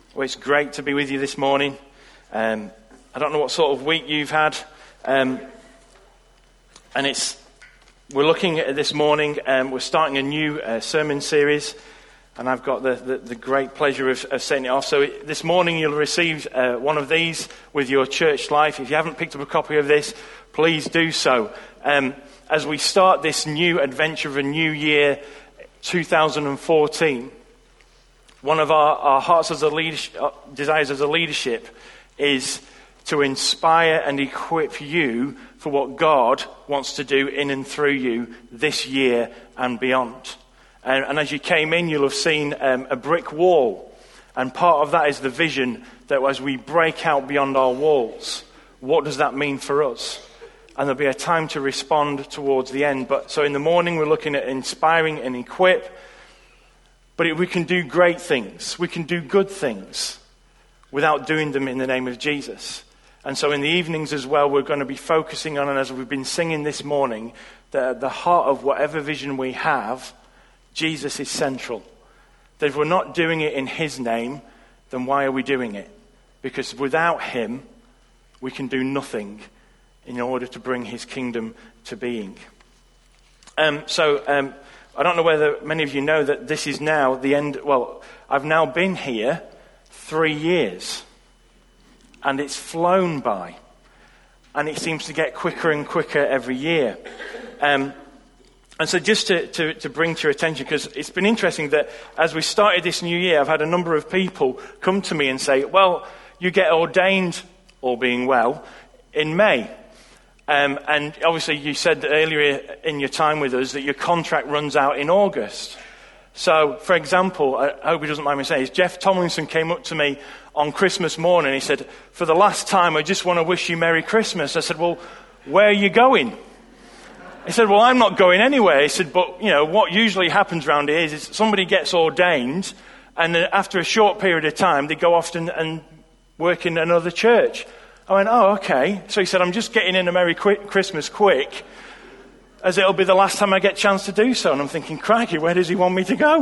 Well, it's great to be with you this morning. I don't know what sort of week you've had, and we're looking at this morning. We're starting a new sermon series, and I've got the great pleasure of setting it off. So this morning you'll receive one of these with your church life. If you haven't picked up a copy of this, please do so. As we start this new adventure of a new year, 2014. One of our hearts as a desires as a leadership is to inspire and equip you for what God wants to do in and through you this year and beyond. And as you came in, you'll have seen a brick wall. And part of that is the vision that as we break out beyond our walls, what does that mean for us? And there'll be a time to respond towards the end. So in the morning, we're looking at inspiring and equip. But we can do great things. We can do good things without doing them in the name of Jesus. And so in the evenings as well, we're going to be focusing on, and as we've been singing this morning, the heart of whatever vision we have, Jesus is central. That if we're not doing it in his name, then why are we doing it? Because without him, we can do nothing in order to bring his kingdom to being. I don't know whether many of you know that this is now the end. Well, I've now been here 3 years, and it's flown by, and it seems to get quicker and quicker every year. And so just to bring to your attention, because it's been interesting that as we started this new year, I've had a number of people come to me and say, well, you get ordained, all being well, in May. And obviously you said earlier in your time with us that your contract runs out in August. So, for example, I hope he doesn't mind me saying, Jeff Tomlinson came up to me on Christmas morning. He said, for the last time, I just want to wish you Merry Christmas. I said, well, where are you going? He said, well, I'm not going anywhere. He said, but, what usually happens around here is somebody gets ordained, and then after a short period of time, they go off and work in another church. I went, oh, okay. So he said, I'm just getting in a Merry Christmas quick, as it'll be the last time I get a chance to do so. And I'm thinking, crikey, where does he want me to go?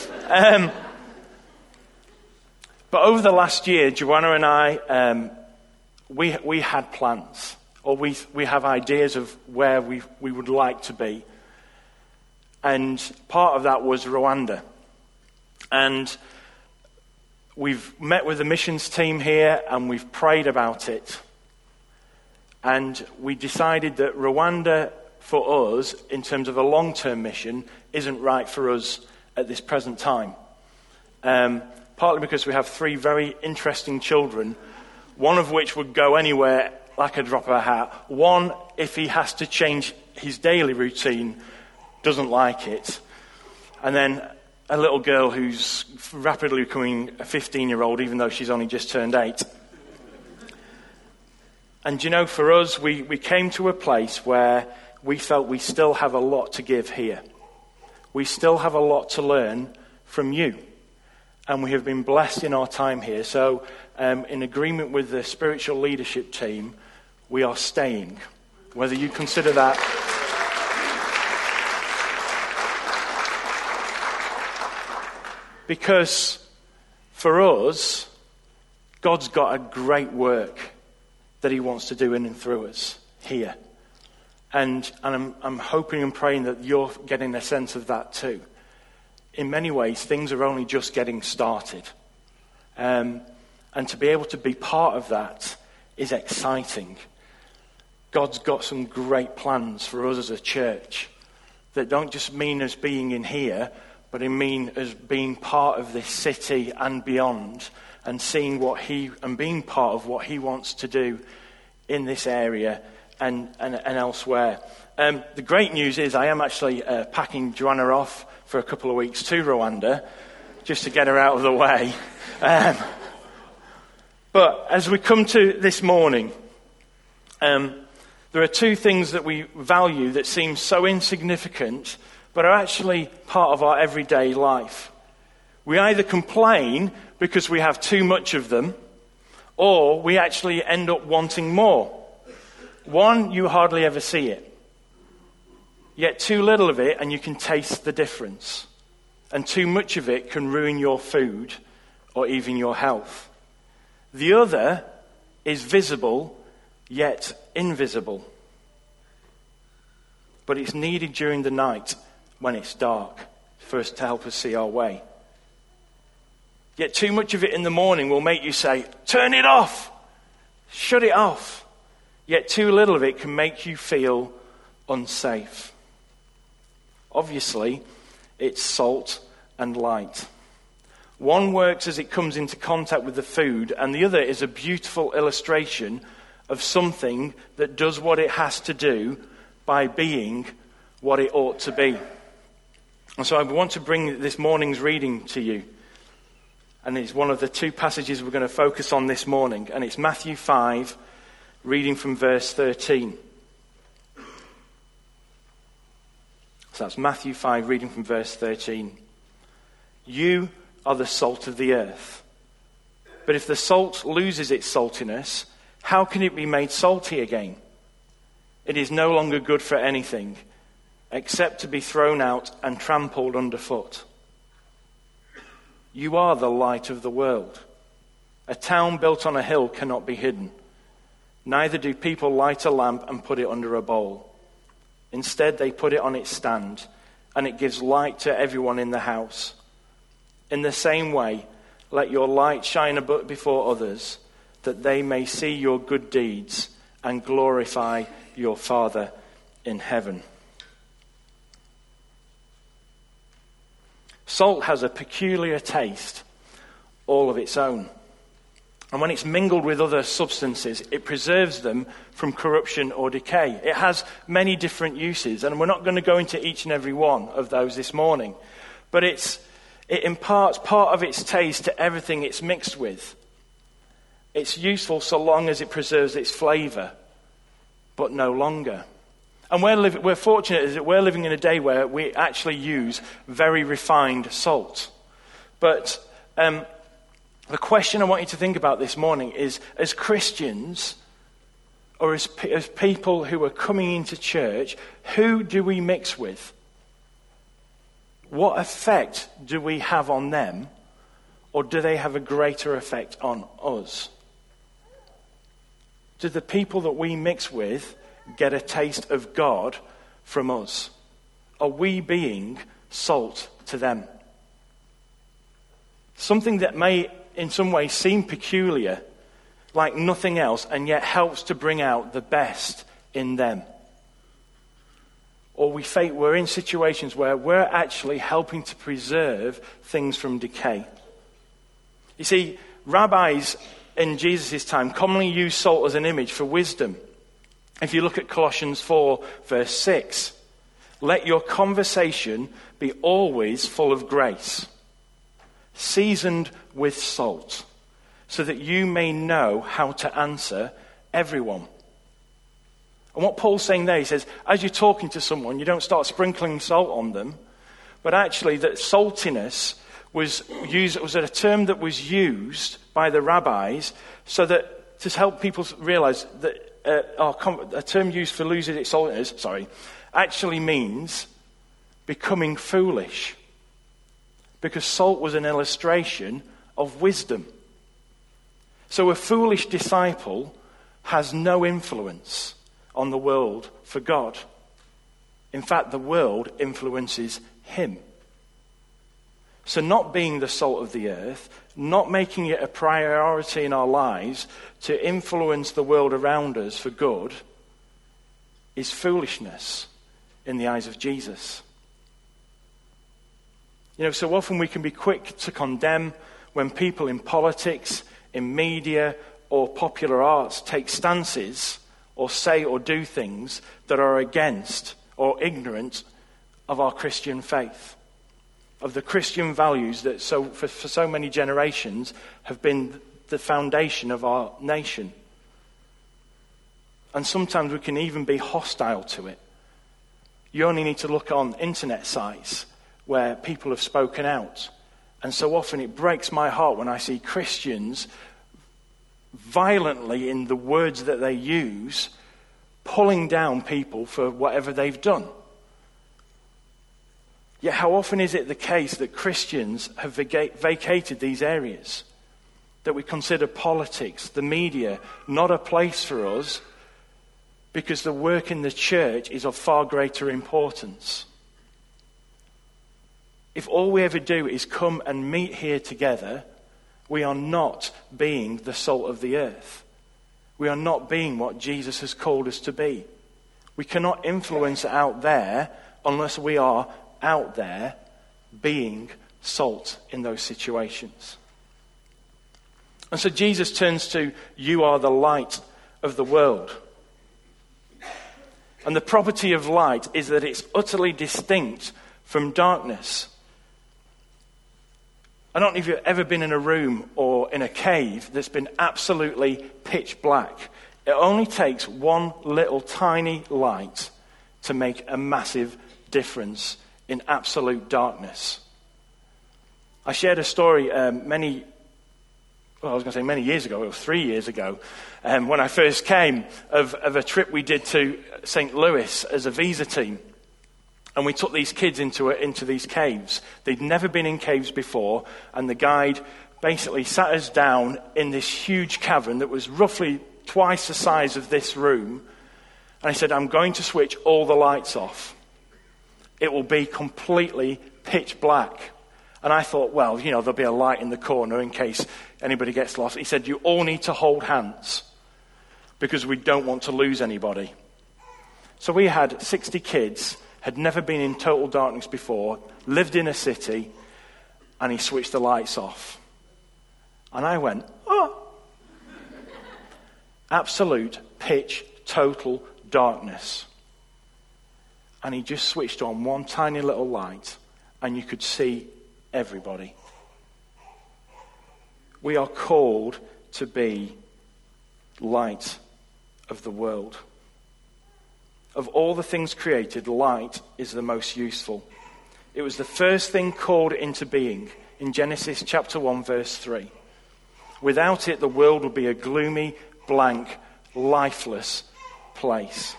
But over the last year, Joanna and I, we had plans, or we have ideas of where we would like to be. And part of that was Rwanda. And we've met with the missions team here and we've prayed about it. And we decided that Rwanda, for us, in terms of a long-term mission, isn't right for us at this present time. Partly because we have 3 very interesting children, one of which would go anywhere like a drop of a hat. One, if he has to change his daily routine, doesn't like it. And then a little girl who's rapidly becoming a 15-year-old, even though she's only just turned 8. And for us, we came to a place where we felt we still have a lot to give here. We still have a lot to learn from you. And we have been blessed in our time here. So, in agreement with the spiritual leadership team, we are staying. Whether you consider that... Because for us, God's got a great work that he wants to do in and through us here. And I'm hoping and praying that you're getting a sense of that too. In many ways, things are only just getting started. And to be able to be part of that is exciting. God's got some great plans for us as a church that don't just mean us being in here, but it means as being part of this city and beyond, and seeing and being part of what he wants to do in this area and elsewhere. The great news is I am actually packing Joanna off for a couple of weeks to Rwanda, just to get her out of the way. But as we come to this morning, there are 2 things that we value that seem so insignificant, but are actually part of our everyday life. We either complain because we have too much of them, or we actually end up wanting more. One, you hardly ever see it. Yet too little of it and you can taste the difference. And too much of it can ruin your food or even your health. The other is visible, yet invisible. But it's needed during the night when it's dark for us to help us see our way. Yet too much of it in the morning will make you say, turn it off, shut it off. Yet too little of it can make you feel unsafe. Obviously, it's salt and light. One works as it comes into contact with the food, and the other is a beautiful illustration of something that does what it has to do by being what it ought to be. And so I want to bring this morning's reading to you. And it's one of the two passages we're going to focus on this morning. And it's Matthew 5, reading from verse 13. So that's Matthew 5, reading from verse 13. You are the salt of the earth. But if the salt loses its saltiness, how can it be made salty again? It is no longer good for anything, except to be thrown out and trampled underfoot. You are the light of the world. A town built on a hill cannot be hidden. Neither do people light a lamp and put it under a bowl. Instead, they put it on its stand, and it gives light to everyone in the house. In the same way, let your light shine before others, that they may see your good deeds and glorify your Father in heaven. Salt has a peculiar taste, all of its own. And when it's mingled with other substances, it preserves them from corruption or decay. It has many different uses, and we're not going to go into each and every one of those this morning. But it imparts part of its taste to everything it's mixed with. It's useful so long as it preserves its flavour, but no longer. And we're fortunate that we're living in a day where we actually use very refined salt. But the question I want you to think about this morning is, as Christians, or as people who are coming into church, who do we mix with? What effect do we have on them, or do they have a greater effect on us? Do the people that we mix with get a taste of God from us? Are we being salt to them? Something that may in some way seem peculiar, like nothing else, and yet helps to bring out the best in them. Or we're in situations where we're actually helping to preserve things from decay. You see, rabbis in Jesus' time commonly used salt as an image for wisdom. If you look at Colossians 4, verse 6, let your conversation be always full of grace, seasoned with salt, so that you may know how to answer everyone. And what Paul's saying there, he says, as you're talking to someone, you don't start sprinkling salt on them, but actually that saltiness was a term that was used by the rabbis so that to help people realize that a term used for losing its saltiness, actually means becoming foolish. Because salt was an illustration of wisdom. So a foolish disciple has no influence on the world for God. In fact, the world influences him. So not being the salt of the earth, not making it a priority in our lives to influence the world around us for good, is foolishness in the eyes of Jesus. You know, so often we can be quick to condemn when people in politics, in media, or popular arts take stances or say or do things that are against or ignorant of our Christian faith, of the Christian values that for so many generations have been the foundation of our nation. And sometimes we can even be hostile to it. You only need to look on internet sites where people have spoken out. And so often it breaks my heart when I see Christians violently, in the words that they use, pulling down people for whatever they've done. Yet how often is it the case that Christians have vacated these areas? That we consider politics, the media, not a place for us because the work in the church is of far greater importance. If all we ever do is come and meet here together, we are not being the salt of the earth. We are not being what Jesus has called us to be. We cannot influence out there unless we are out there being salt in those situations. And so Jesus turns to, you are the light of the world. And the property of light is that it's utterly distinct from darkness. I don't know if you've ever been in a room or in a cave that's been absolutely pitch black. It only takes one little tiny light to make a massive difference in absolute darkness. I shared a story many years ago, or 3 years ago, when I first came, of a trip we did to St. Louis as a visa team. And we took these kids into these caves. They'd never been in caves before, and the guide basically sat us down in this huge cavern that was roughly twice the size of this room. And he said, I'm going to switch all the lights off. It will be completely pitch black. And I thought, well, there'll be a light in the corner in case anybody gets lost. He said, you all need to hold hands because we don't want to lose anybody. So we had 60 kids, had never been in total darkness before, lived in a city, and he switched the lights off. And I went, oh. Absolute pitch, total darkness. And he just switched on one tiny little light, and you could see everybody. We are called to be light of the world. Of all the things created, light is the most useful. It was the first thing called into being in Genesis chapter 1, verse 3. Without it, the world would be a gloomy, blank, lifeless place.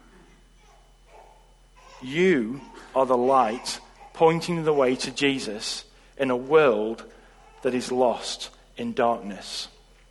You are the light pointing the way to Jesus in a world that is lost in darkness.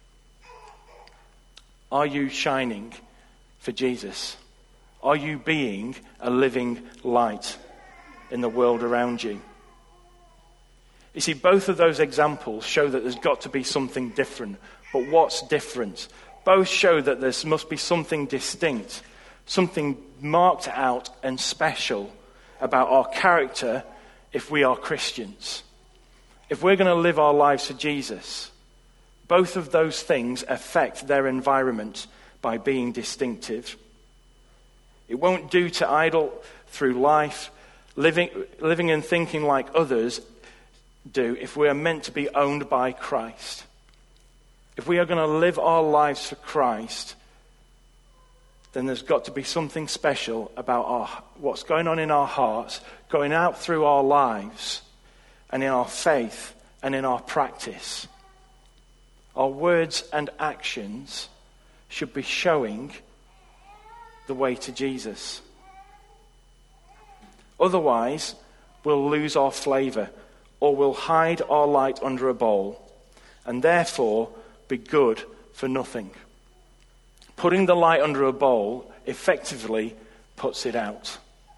Are you shining for Jesus? Are you being a living light in the world around you? You see, both of those examples show that there's got to be something different. But what's different? Both show that there must be something distinct, something marked out and special about our character if we are Christians. If we're going to live our lives for Jesus, both of those things affect their environment by being distinctive. It won't do to idle through life, living and thinking like others do if we are meant to be owned by Christ. If we are going to live our lives for Christ, then there's got to be something special about what's going on in our hearts, going out through our lives, and in our faith and in our practice. Our words and actions should be showing the way to Jesus. Otherwise, we'll lose our flavor, or we'll hide our light under a bowl, and therefore be good for nothing. Putting the light under a bowl effectively puts it out.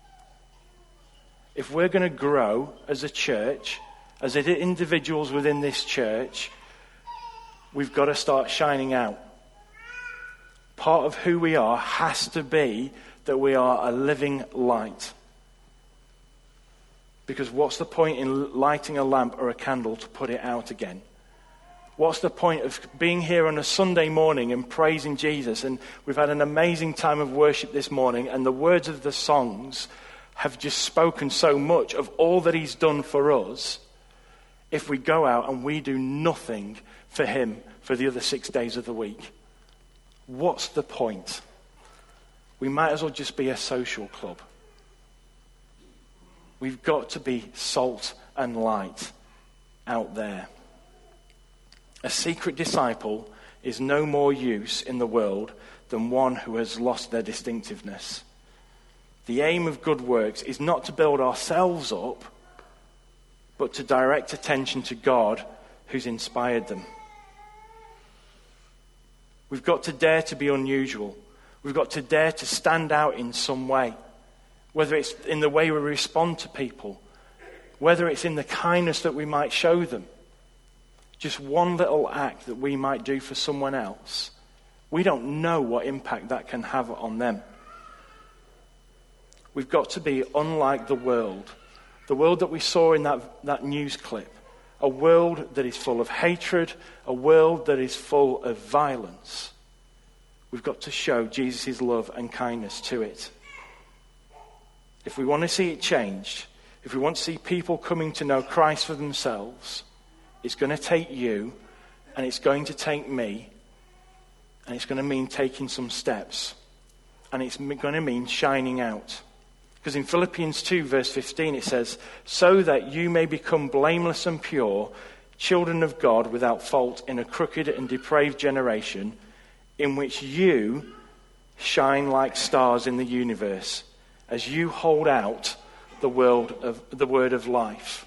If we're going to grow as a church, as individuals within this church, we've got to start shining out. Part of who we are has to be that we are a living light. Because what's the point in lighting a lamp or a candle to put it out again? What's the point of being here on a Sunday morning and praising Jesus? And we've had an amazing time of worship this morning, and the words of the songs have just spoken so much of all that he's done for us. If we go out and we do nothing for him for the other 6 days of the week, what's the point? We might as well just be a social club. We've got to be salt and light out there. A secret disciple is no more use in the world than one who has lost their distinctiveness. The aim of good works is not to build ourselves up, but to direct attention to God who's inspired them. We've got to dare to be unusual. We've got to dare to stand out in some way, whether it's in the way we respond to people, whether it's in the kindness that we might show them. Just one little act that we might do for someone else, we don't know what impact that can have on them. We've got to be unlike the world that we saw in that news clip, a world that is full of hatred, a world that is full of violence. We've got to show Jesus' love and kindness to it. If we want to see it changed, if we want to see people coming to know Christ for themselves, it's going to take you, and it's going to take me, and it's going to mean taking some steps, and it's going to mean shining out. Because in Philippians 2 verse 15 it says, so that you may become blameless and pure, children of God without fault in a crooked and depraved generation, in which you shine like stars in the universe, as you hold out the word of life.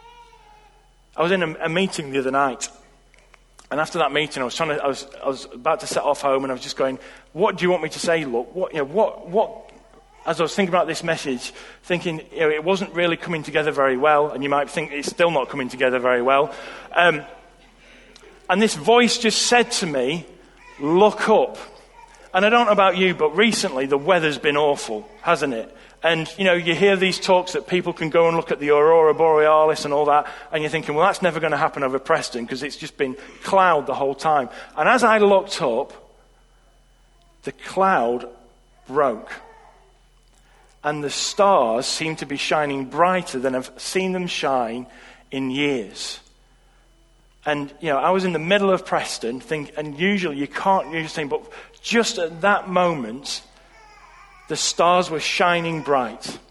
I was in a meeting the other night, and after that meeting I was about to set off home, and I was just going, what do you want me to say, look? What as I was thinking about this message, thinking it wasn't really coming together very well, and you might think it's still not coming together very well. And this voice just said to me, look up. And I don't know about you, but recently the weather's been awful, hasn't it? And, you hear these talks that people can go and look at the Aurora Borealis and all that, and you're thinking, well, that's never going to happen over Preston because it's just been cloud the whole time. And as I looked up, the cloud broke. And the stars seem to be shining brighter than I've seen them shine in years. And, I was in the middle of Preston, and usually you can't use things, but just at that moment, the stars were shining bright.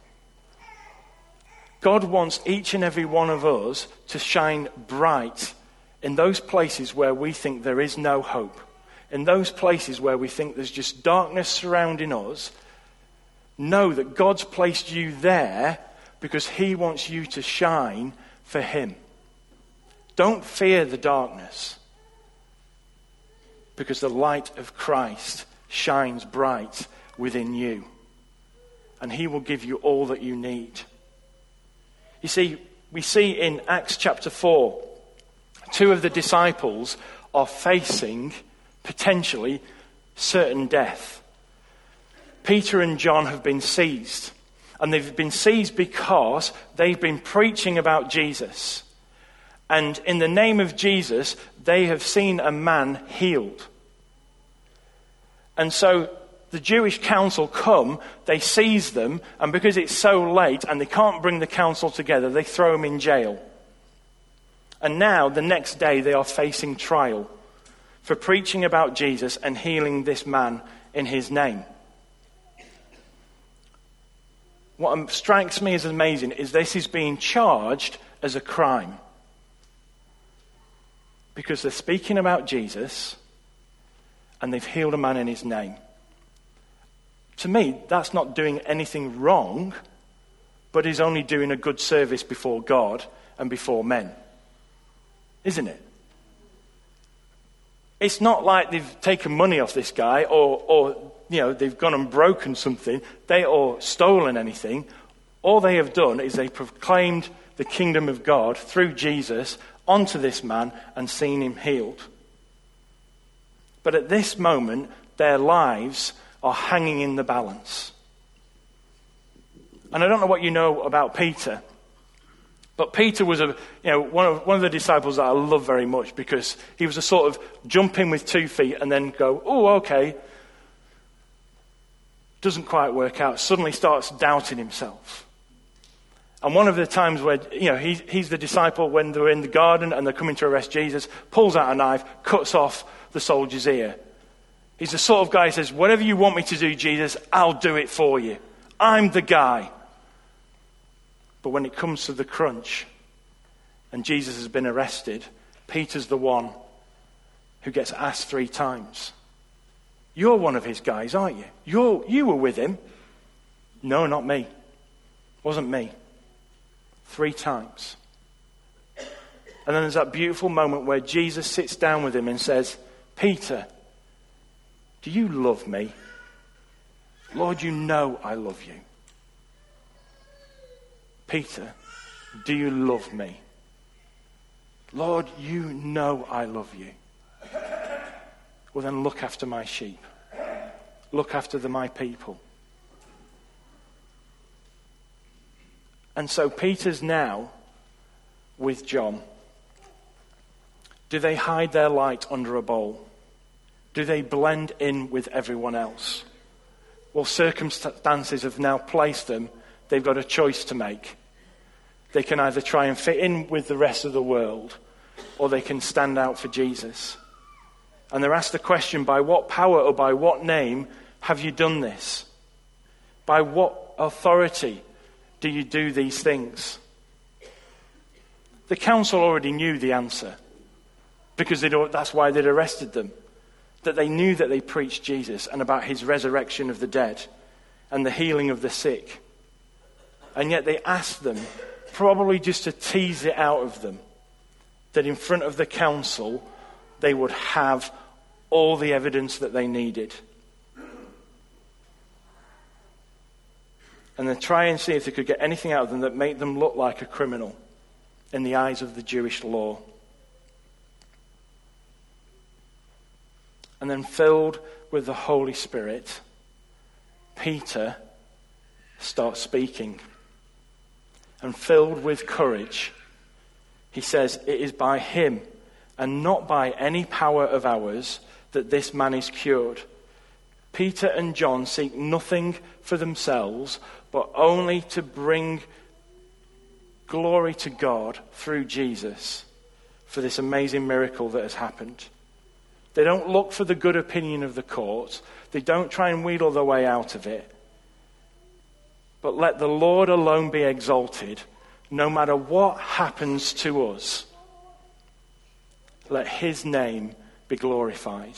God wants each and every one of us to shine bright in those places where we think there is no hope. In those places where we think there's just darkness surrounding us. Know that God's placed you there because he wants you to shine for him. Don't fear the darkness, because the light of Christ shines bright within you, and he will give you all that you need. You see, we see in Acts chapter 4, two of the disciples are facing potentially certain death. Peter and John have been seized, and they've been seized because they've been preaching about Jesus. And in the name of Jesus, they have seen a man healed. And so the Jewish council come, they seize them, and because it's so late and they can't bring the council together, they throw them in jail. And now, the next day, they are facing trial for preaching about Jesus and healing this man in his name. What strikes me as amazing is this is being charged as a crime. Because they're speaking about Jesus and they've healed a man in his name. To me, that's not doing anything wrong, but is only doing a good service before God and before men. Isn't it? It's not like they've taken money off this guy or they've gone and broken something, or stolen anything. All they have done is they proclaimed the kingdom of God through Jesus onto this man and seen him healed. But at this moment, their lives are hanging in the balance. And I don't know what you know about Peter, but Peter was one of the disciples that I love very much, because he was a sort of jump in with 2 feet and then go, oh, okay. Doesn't quite work out. Suddenly starts doubting himself. And one of the times where, he's the disciple when they're in the garden and they're coming to arrest Jesus, pulls out a knife, cuts off the soldier's ear. He's the sort of guy who says, whatever you want me to do, Jesus, I'll do it for you. I'm the guy. But when it comes to the crunch and Jesus has been arrested, Peter's the one who gets asked 3 times. You're one of his guys, aren't you? You were with him. No, not me. Wasn't me. 3 times. And then there's that beautiful moment where Jesus sits down with him and says, Peter, do you love me? Lord, you know I love you. Peter, do you love me? Lord, you know I love you. Well, then look after my sheep. Look after my people. And so Peter's now with John. Do they hide their light under a bowl? Do they blend in with everyone else? Well, circumstances have now placed them. They've got a choice to make. They can either try and fit in with the rest of the world, or they can stand out for Jesus. And they're asked the question, by what power or by what name have you done this? By what authority do you do these things? The council already knew the answer, because that's why they'd arrested them. That they knew that they preached Jesus and about his resurrection of the dead and the healing of the sick. And yet they asked them, probably just to tease it out of them, that in front of the council they would have all the evidence that they needed. And then try and see if they could get anything out of them that made them look like a criminal in the eyes of the Jewish law. And then filled with the Holy Spirit, Peter starts speaking. And filled with courage, he says, it is by him and not by any power of ours that this man is cured. Peter and John seek nothing for themselves, but only to bring glory to God through Jesus for this amazing miracle that has happened. They don't look for the good opinion of the court. They don't try and wheedle their way out of it. But let the Lord alone be exalted, no matter what happens to us. Let his name be glorified.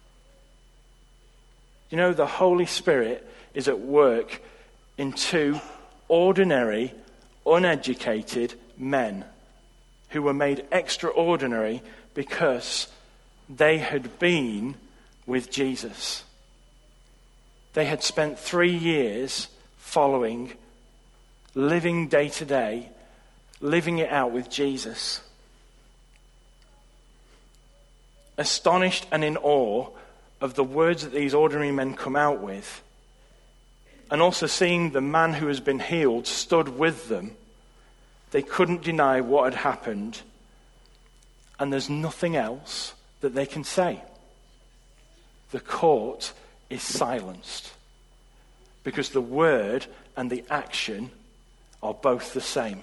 You know, the Holy Spirit is at work in two ordinary, uneducated men who were made extraordinary because they had been with Jesus. They had spent 3 years following, living day to day, living it out with Jesus. Astonished and in awe of the words that these ordinary men come out with, and also seeing the man who has been healed stood with them, they couldn't deny what had happened, and there's nothing else that they can say. The court is silenced because the word and the action are both the same.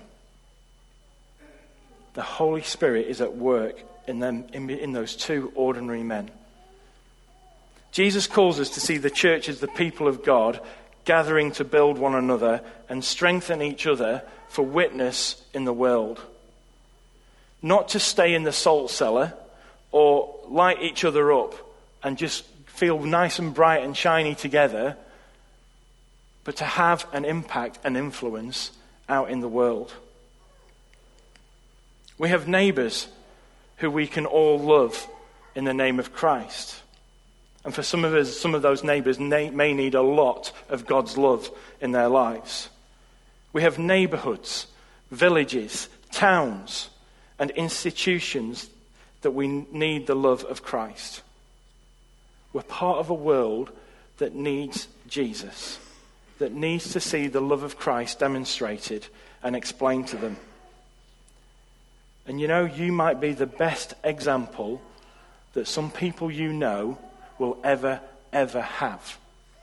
The Holy Spirit is at work in them, in those two ordinary men. Jesus calls us to see the church as the people of God gathering to build one another and strengthen each other for witness in the world. Not to stay in the salt cellar or light each other up and just feel nice and bright and shiny together, but to have an impact and influence out in the world. We have neighbours who we can all love in the name of Christ. And for some of us, some of those neighbours may need a lot of God's love in their lives. We have neighbourhoods, villages, towns, and institutions that we need the love of Christ. We're part of a world that needs Jesus, that needs to see the love of Christ demonstrated and explained to them. And you know, you might be the best example that some people you know will ever have.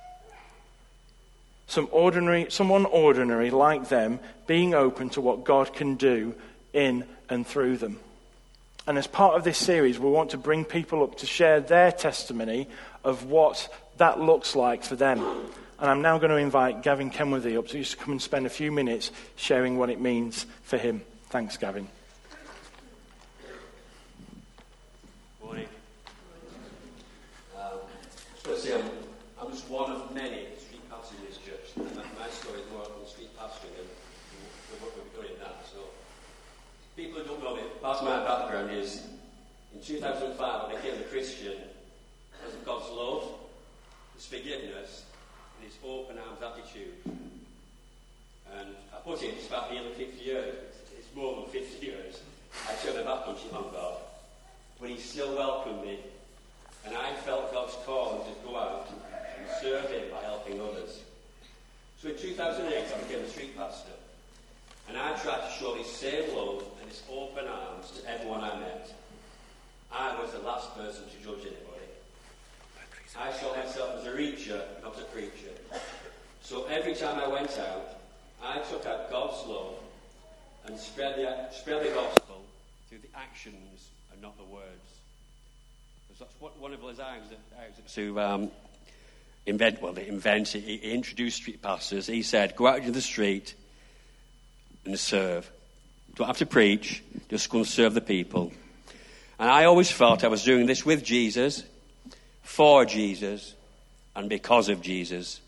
Someone ordinary like them being open to what God can do in and through them. And as part of this series, we want to bring people up to share their testimony of what that looks like for them. And I'm now going to invite Gavin Kenworthy up to just come and spend a few minutes sharing what it means for him. Thanks, Gavin. Morning. I'm just one of many street pastors in this church. And my story is more than street pastoring and the work we've done in that. So, people who don't know me, part of my background still welcomed me, and I felt God's call to go out and serve him by helping others. So in 2008, I became a street pastor, and I tried to show this same love and this open arms to everyone I met. I was the last person to judge anybody. I saw myself as a reacher, not a preacher. So every time I went out, I took out God's love and spread the gospel through the actions and not the words. Because that's what one of Isaacs who he introduced street pastors. He said, go out into the street and serve. Don't have to preach, just go and serve the people. And I always felt I was doing this with Jesus, for Jesus, and because of Jesus.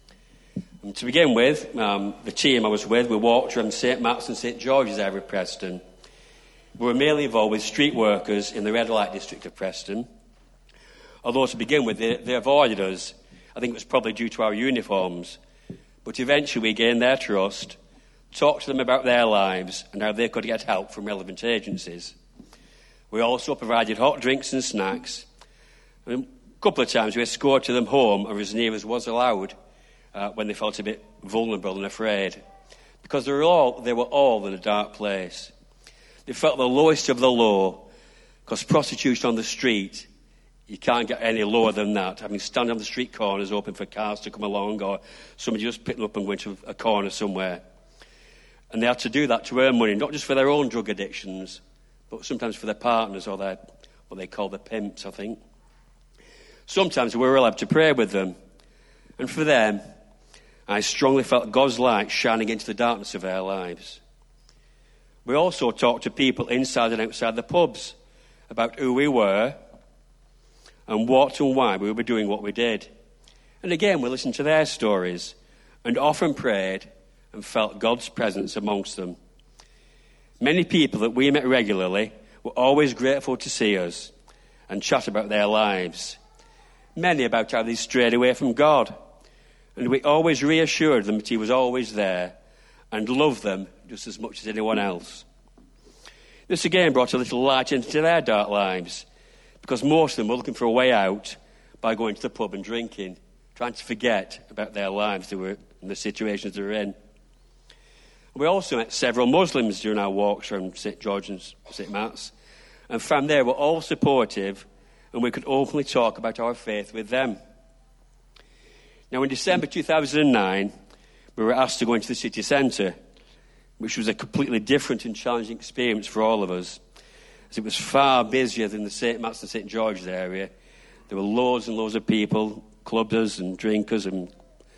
And to begin with, the team I was with, we walked around St. Matt's and St. George's area of Preston. We were mainly involved with street workers in the red light district of Preston. Although to begin with, they avoided us. I think it was probably due to our uniforms. But eventually we gained their trust, talked to them about their lives and how they could get help from relevant agencies. We also provided hot drinks and snacks. And a couple of times we escorted them home, or as near as was allowed, when they felt a bit vulnerable and afraid. Because they were all in a dark place. They felt the lowest of the low, because prostitution on the street, you can't get any lower than that. Having stand on the street corners open for cars to come along, or somebody just pick them up and go into a corner somewhere. And they had to do that to earn money, not just for their own drug addictions, but sometimes for their partners or what they call the pimps, I think. Sometimes we were allowed to pray with them. And for them, I strongly felt God's light shining into the darkness of their lives. We also talked to people inside and outside the pubs about who we were and what and why we were doing what we did. And again, we listened to their stories and often prayed and felt God's presence amongst them. Many people that we met regularly were always grateful to see us and chat about their lives. Many about how they strayed away from God. And we always reassured them that he was always there and loved them just as much as anyone else. This again brought a little light into their dark lives, because most of them were looking for a way out by going to the pub and drinking, trying to forget about their lives they were in, the situations they were in. We also met several Muslims during our walks around St. George and St. Matt's, and from there were all supportive, and we could openly talk about our faith with them. Now, in December 2009, we were asked to go into the city centre, which was a completely different and challenging experience for all of us, as it was far busier than the St. Matt's and St. George's area. There were loads and loads of people, clubbers and drinkers and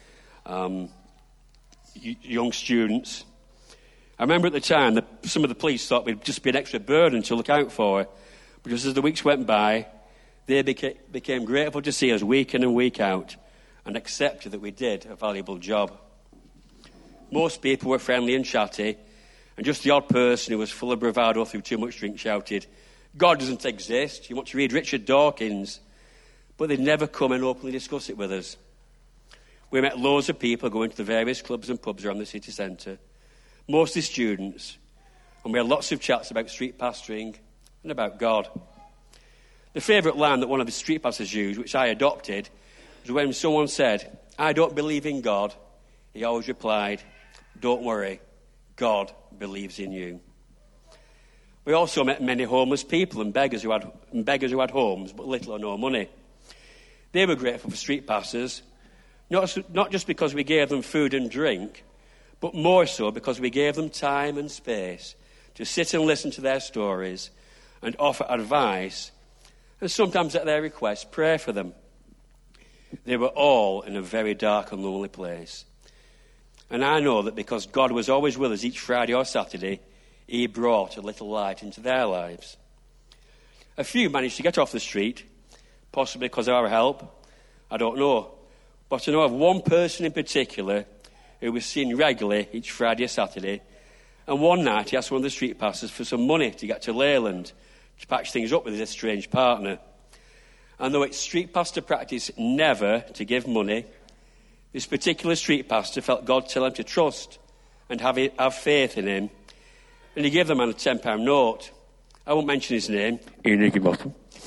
young students. I remember at the time that some of the police thought we'd just be an extra burden to look out for, but just as the weeks went by, they became grateful to see us week in and week out, and accepted that we did a valuable job. Most people were friendly and chatty, and just the odd person who was full of bravado through too much drink shouted, "God doesn't exist, you want to read Richard Dawkins," but they'd never come and openly discuss it with us. We met loads of people going to the various clubs and pubs around the city centre, mostly students, and we had lots of chats about street pastoring and about God. The favourite line that one of the street pastors used, which I adopted, was when someone said, "I don't believe in God," he always replied, "Don't worry, God believes in you." We also met many homeless people and beggars who had homes but little or no money. They were grateful for street pastors, not just because we gave them food and drink, but more so because we gave them time and space to sit and listen to their stories and offer advice, and sometimes at their request pray for them. They were all in a very dark and lonely place. And I know that because God was always with us each Friday or Saturday, he brought a little light into their lives. A few managed to get off the street, possibly because of our help. I don't know. But I know of one person in particular who was seen regularly each Friday or Saturday. And one night he asked one of the street pastors for some money to get to Leyland to patch things up with his estranged partner. And though it's street pastor practice never to give money, this particular street pastor felt God tell him to trust and have faith in him. And he gave the man a £10 note. I won't mention his name, Ian Higginbottom.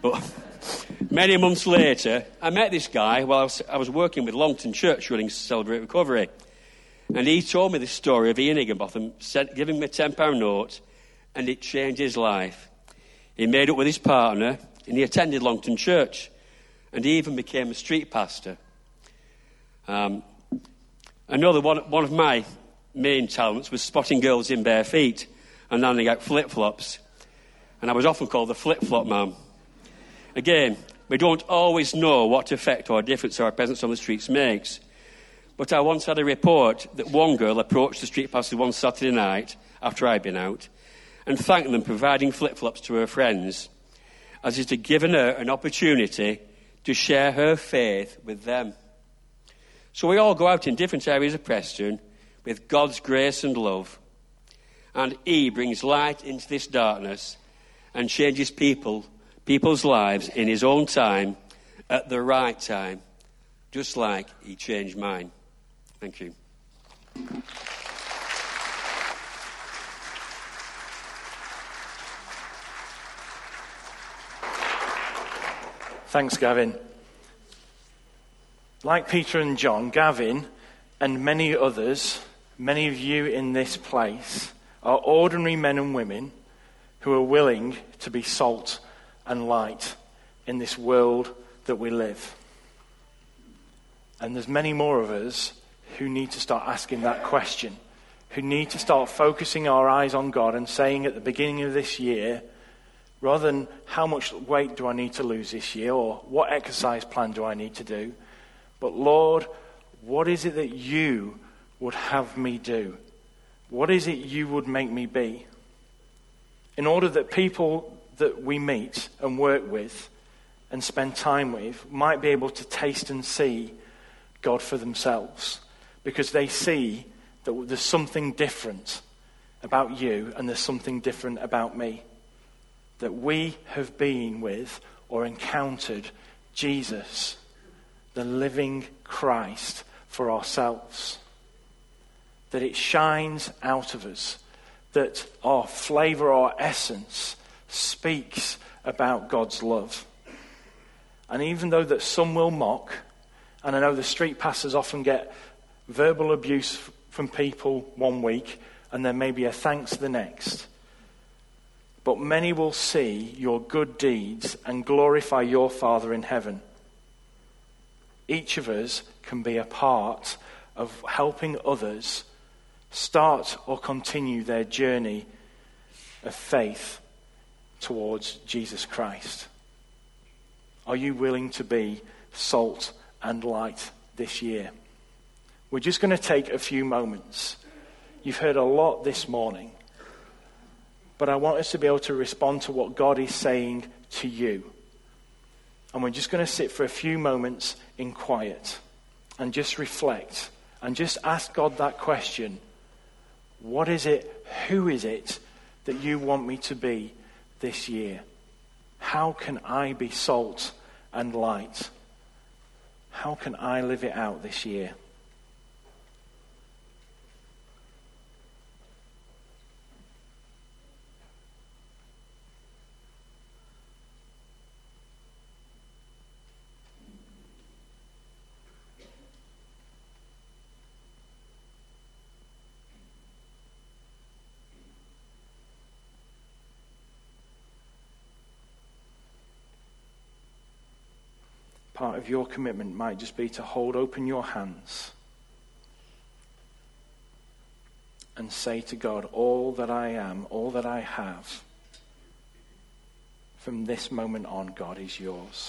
But many months later, I met this guy while I was working with Longton Church running Celebrate Recovery. And he told me the story of Ian Higginbotham giving me a £10 note, and it changed his life. He made up with his partner, and he attended Longton Church, and he even became a street pastor. Another one of my main talents was spotting girls in bare feet and handing out flip-flops. And I was often called the flip-flop man. Again, we don't always know what effect or difference our presence on the streets makes. But I once had a report that one girl approached the street pastor one Saturday night after I'd been out and thanked them providing flip-flops to her friends, as it had given her an opportunity to share her faith with them. So we all go out in different areas of Preston with God's grace and love. And He brings light into this darkness and changes people's lives in His own time, at the right time, just like He changed mine. Thank you. Thanks, Gavin. Like Peter and John, Gavin and many others, many of you in this place, are ordinary men and women who are willing to be salt and light in this world that we live. And there's many more of us who need to start asking that question, who need to start focusing our eyes on God and saying at the beginning of this year, rather than how much weight do I need to lose this year or what exercise plan do I need to do, but Lord, what is it that you would have me do? What is it you would make me be? In order that people that we meet and work with and spend time with might be able to taste and see God for themselves, because they see that there's something different about you and there's something different about me. That we have been with or encountered Jesus, the living Christ, for ourselves. That it shines out of us. That our flavour, our essence, speaks about God's love. And even though that some will mock, and I know the street pastors often get verbal abuse from people one week, and then maybe a thanks the next. But many will see your good deeds and glorify your Father in heaven. Each of us can be a part of helping others start or continue their journey of faith towards Jesus Christ. Are you willing to be salt and light this year? We're just going to take a few moments. You've heard a lot this morning. But I want us to be able to respond to what God is saying to you. And we're just going to sit for a few moments in quiet and just reflect and just ask God that question. What is it, who is it that you want me to be this year? How can I be salt and light? How can I live it out this year? Part of your commitment might just be to hold open your hands and say to God, all that I am, all that I have, from this moment on, God, is yours.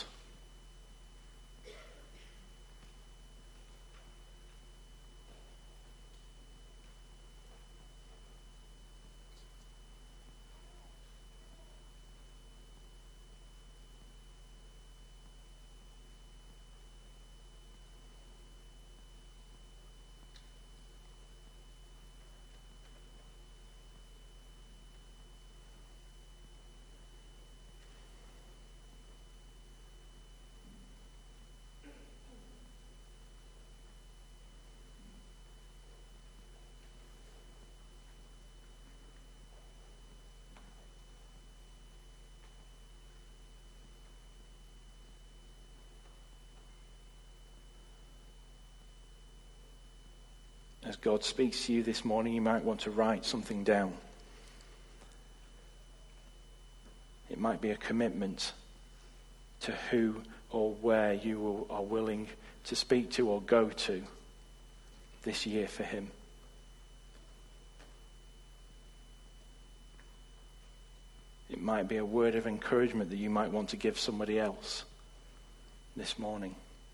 As God speaks to you this morning, you might want to write something down. It might be a commitment to who or where you are willing to speak to or go to this year for him. It might be a word of encouragement that you might want to give somebody else this morning.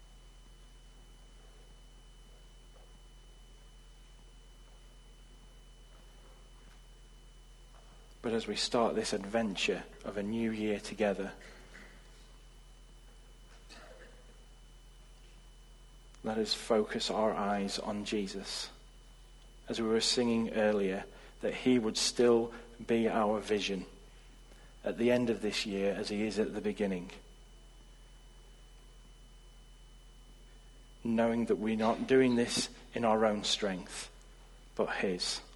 But as we start this adventure of a new year together, let us focus our eyes on Jesus. As we were singing earlier, that he would still be our vision at the end of this year as he is at the beginning. Knowing that we're not doing this in our own strength, but his.